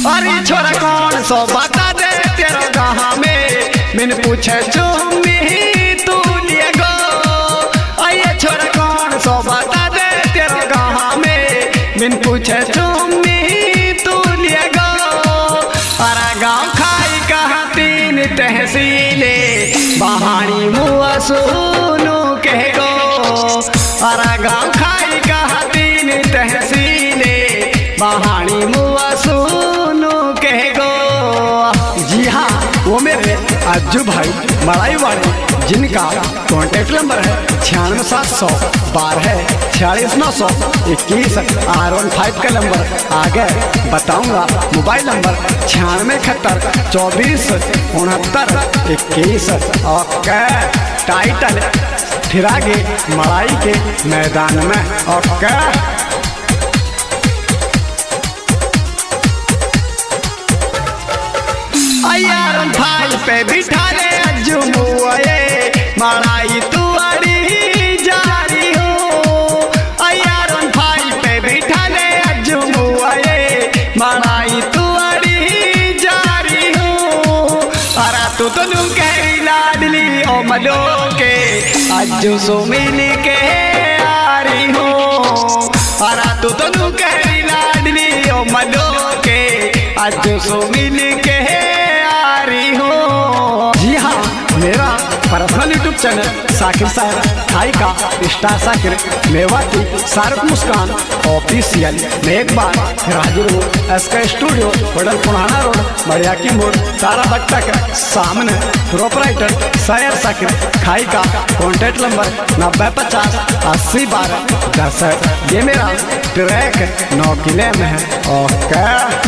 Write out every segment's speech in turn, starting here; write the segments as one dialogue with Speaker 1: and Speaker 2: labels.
Speaker 1: अरे छोरा कौन सो बता दे तेरा गाँव में मैंने पूछे चुम्मी तू लिए गो। आइए छोरा कौन सो बता दे तेरा गाँव में मैंने पूछे चुम्मी तू लिए गो। अरे गाँव खाई कहाँ तीन तहसीले बहानी मुआ सुनू कह गो। अरे गाँव खाई कहाँ तीन तहसीले बहानी मुआ सुनू कह गो। जी हाँ, वो मेरे अज्जू भाई मड़ाई वाले जिनका कॉन्टेक्ट नंबर है 9612 46 का नंबर आगे बताऊंगा। Mobile number 9671246921। ओके, टाइटल फिर आगे मड़ाई के मैदान में। ओके, यार भाई पे बिठा ले अज्जू मुए मड़ाई तू अड़ी जारी हो। यार भाई पे बिठा ले अज्जू मुए मड़ाई तू अड़ी जारी हो। अरे तू तो नू कह लाडली ओ मलो के अज्जू सो मिल के आ रही हो। अरे तू तो नू कह लाडली ओ मलो के अज्जू सो मिल के हो। जी हाँ, मेरा पर्सनल यूट्यूब चैनल साकिर साहब भाई का स्टार साकिर मेवाती शाहरुख मुस्कान ऑफिशियल में एक बार हाजिर हूँ। एसके स्टूडियो होटल पुराना रोड बढ़िया की मोड़ तारा बट्टा के सामने। प्रोपराइटर शायर साकिर खाई का कॉन्टेक्ट नंबर 9050 80 12 10। ये मेरा ट्रैक 9 किले में है। ओके,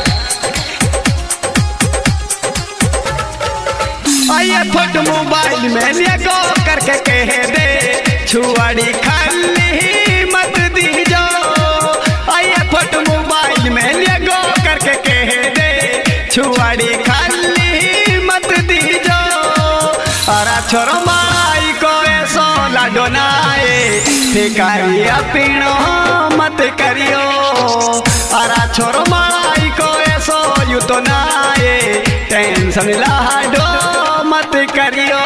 Speaker 1: आइए फोटो मोबाइल में ले गो करके कह दे छुआड़ी खाली मत दी जो। आइए फोटो मोबाइल में ले गो करके कह दे छुआड़ी खाली मत दी जो। अरे छोरो माई को ऐसो लाडो नाए ठिकारी अपीणो मत करियो। अरे छोरो माई को ऐसो यू तो नाए टेंशन लाडो मत करियो।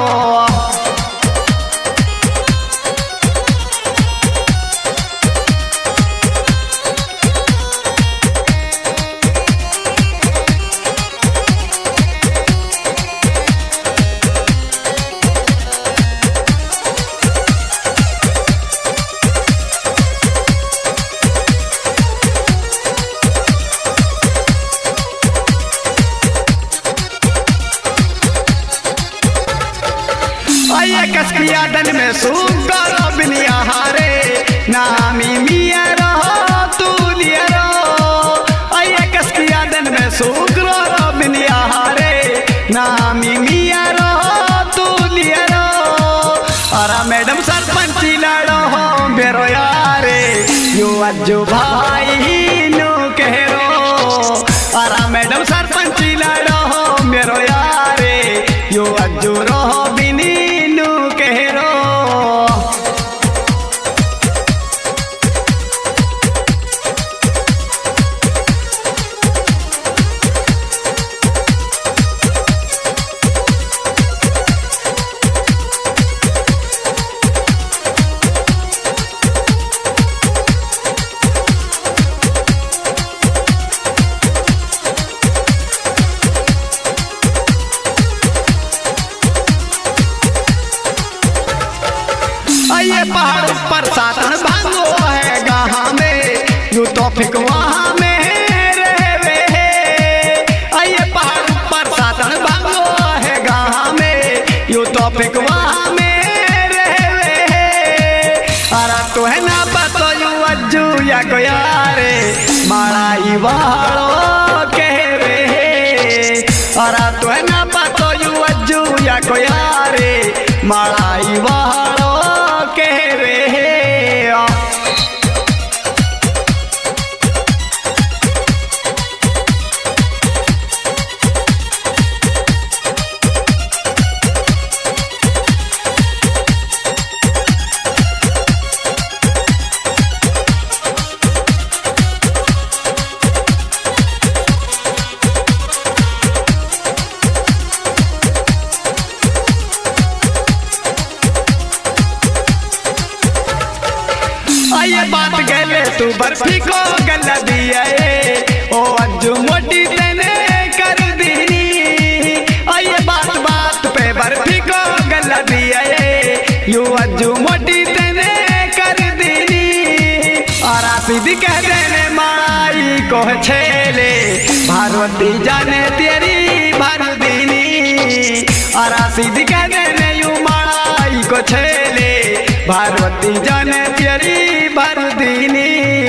Speaker 1: कसकिया दन में सुगर बिनिया हारे नामी मिया रहो तू लिया रो। आइए कसकिया दन में सुगर बिनिया हारे नामी मिया रहो तू लिया रो। अरे मैडम सरपंची लड़ो हो बेरो यारे यू अज्जू भाई नो कह रो। अरे मैडम सरपंची लड़ो हो मेरो यारे यू अज्जू रहो बिनी पहाड़ पर सातन भांगो है गाँव में यू तो फिक वहाँ में रहवे है। आइए पहाड़ पर सातन भांगो है गाँव में यू तो फिक वहाँ में रहवे है। अरे तो है ना पतो यू अज्जू या को यारे मड़ाई वालो कहवे है। अरे तो है ना पतो यू अज्जू या को यारे मड़ाई वालो कहवे है। बर्फी को गल दिया ओ अज्जू मोटी तेने कर दीनी आये बात बात पे बर्फी को गल दिया यू अज्जू मोटी तेने कर दीनी और सीधी कह देने माई को छेले भारवती जाने तेरी भरदीनी और सीधी कह देने यू माई को छेले भारवती जाने तेरी भरदीनी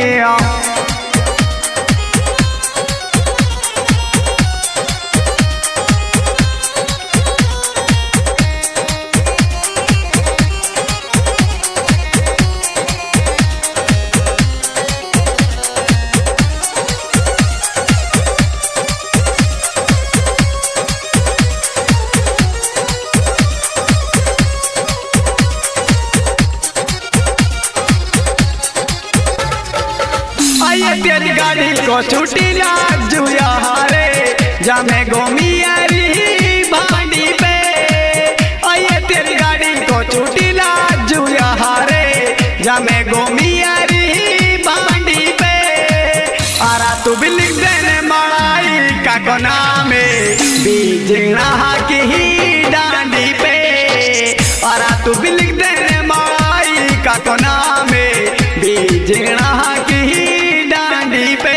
Speaker 1: तेरी गाड़ी को छुट्टी लाग जुया हारे जामे गोमियारी भांडी पे आइए तेरी गाड़ी को छुट्टी लाग जुया हारे जामे गोमियारी भांडी पे आरा तू भी लिख देने माई का कोना में बीजना की ही डांडी पे आरा तू भी लिख देने माई का कोना में बीजना की ही पे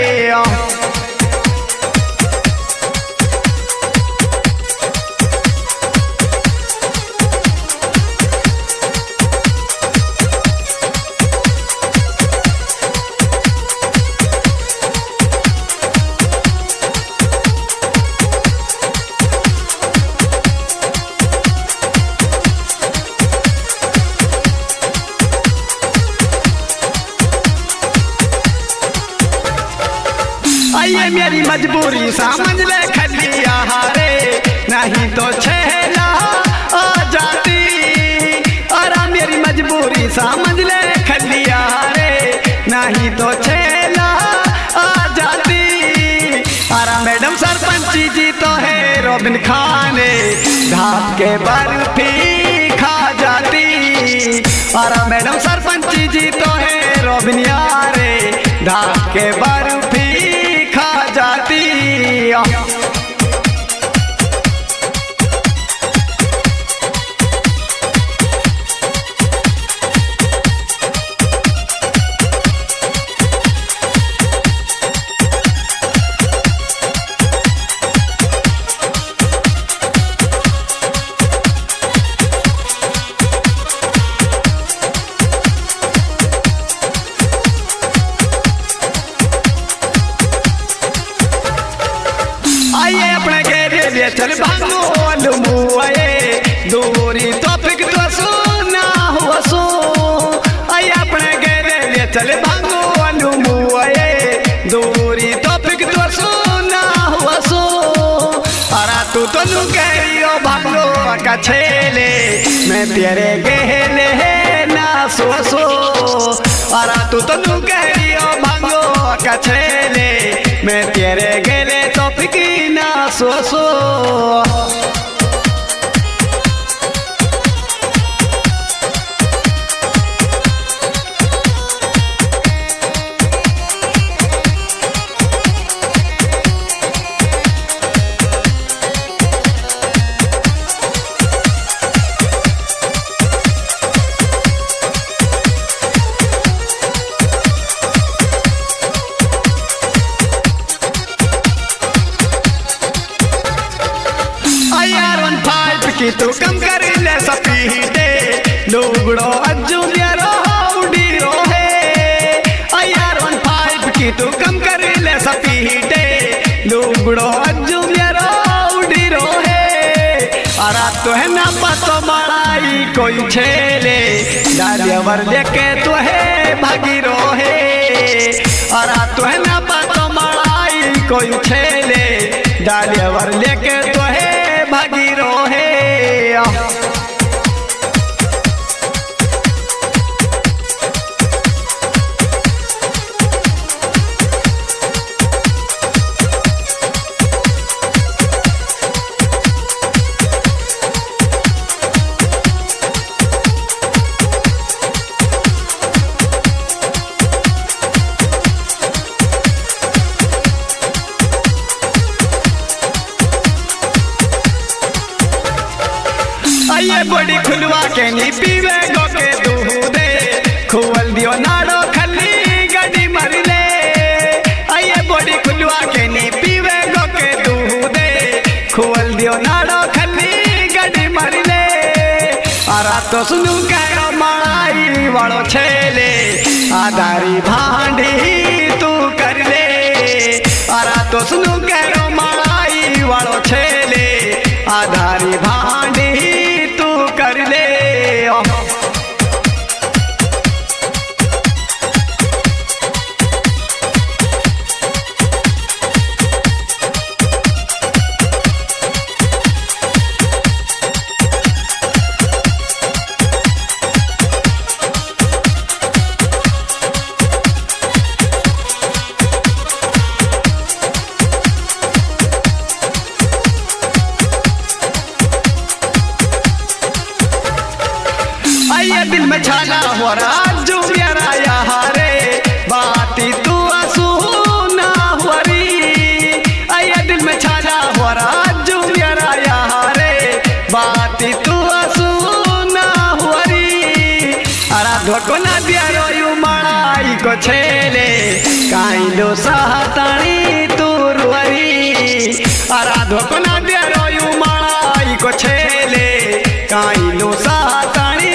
Speaker 1: आइए मेरी मजबूरी समझ ले खलिया हारे नहीं तो छेला आ जाती और मेरी मजबूरी समझ ले खलिया हारे नहीं तो छेला आ जाती अरे मैडम सरपंच जी तो है रोबिन खाने ढाप के बर्फी खा जाती अरे मैडम सरपंच जी तो है रोबिन यारे ढाप के बर्फी जाती आइए अपने घेरे लिए चल भागो मुआए दूरी तो फिक तो सुना हुआ सो आइए अपने घेरे लिए चल भागो मुआए दूरी तो फिक तो सुना हुआ सो अरे तू तो नू कहियो भागो का छेले मैं तेरे गहले ना सो सो अरे तू तो नू कहियो भागो का छेले मैं तेरे गले तो फिकी ना सो सो कि तू कम कर ले सपीटे लुगड़ो अज्जू रो उड़ी रोहे आयार 15 की तू कम कर ले सपीटे लुगड़ो अज्जू रो उड़ी रोहे अरा तो है ना पतो बड़ाई कोई छेले डालियावर लेके तो है भागी रोहे अरा तो है ना पतो बड़ाई कोई छेले डालियावर लेके तो है भागी रोहे के नी पीवे गो के दूधे खुवल दियो नाड़ो खली गड़ी मरले आइए बॉडी खुलवा के नी पीवे गो के दूधे खुवल दियो नाड़ो खली गड़ी मरले आरा तो सुनू कहो मलाई वालो छेले आधारी भांडी तू कर ले आरा तो सुनू कहो मलाई वालो छेले आधारी भांडी तू कर ले आइए दिल में छाना हो राजू मेरा यारे बाती तू आंसू ना हुरी आइए दिल में छाना हो राजू मेरा यारे बाती तू आंसू ना हुरी अरा धोको ना दिया रोयू मलाई को छेले काई लो सहतानी तू रुरी अरा धोको ना दिया रोयू मलाई को छेले काई लो सहतानी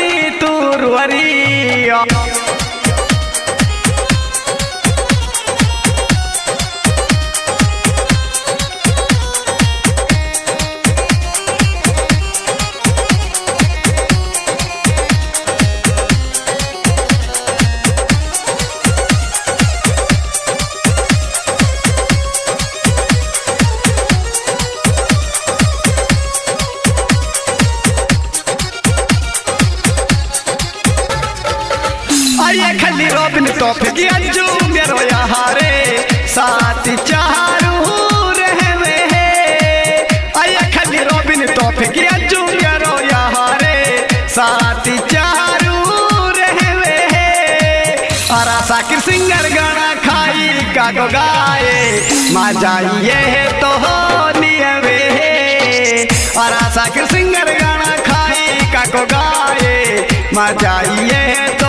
Speaker 1: आइए खली रोबिन तो फिकी अंजू मेरो यारे साथी चारू रहवे आइए खली रोबिन तो फिकी अंजू मेरो यारे साथी चारू रहवे आरा साकिर सिंगर गाना खाई का गो गाए मा जाइए तो हो नियवे आरा साकिर सिंगर गाना खाई का गो गाए मा जाइए तो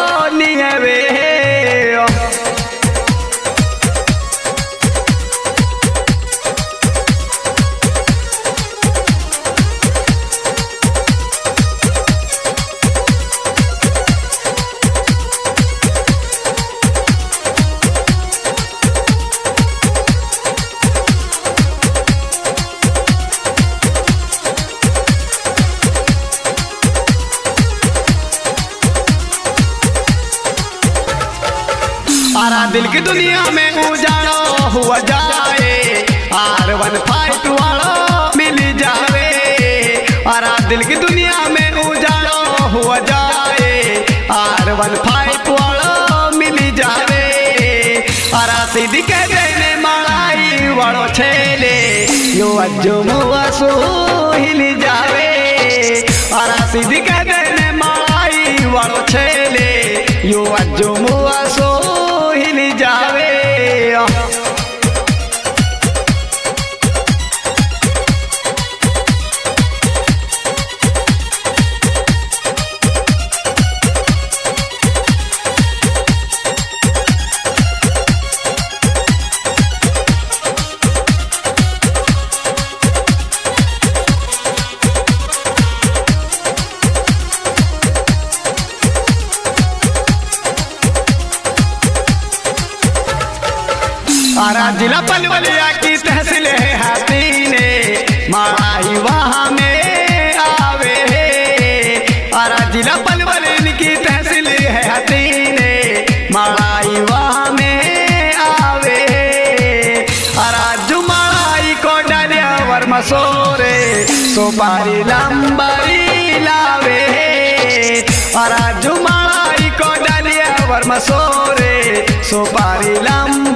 Speaker 1: आरा दिल की दुनिया में उजाड़ो हुआ जाए R15 वाला मिल जावे आरा दिल की दुनिया में उजाड़ो हुआ जाए R15 वाला मिल जावे आरा सीधी के देने मलाई वालो छेले यो अज्जो मुआ सो हिल जावे आरा सीधी के देने मलाई वालो छेले यो अज्जो मुआ सो जावे आरा जिला पलवलिया की तहसील है हाथीने मलाई वहाँ में आवे आरा जिला पलवलिया की तहसील है हाथीने मलाई वहाँ में आवे आरा जुमाई को डालिया वर मसोरे सुपारी लंबाई लावे आरा जुमाई को डालिया वर मसोरे सुपारी लंबाई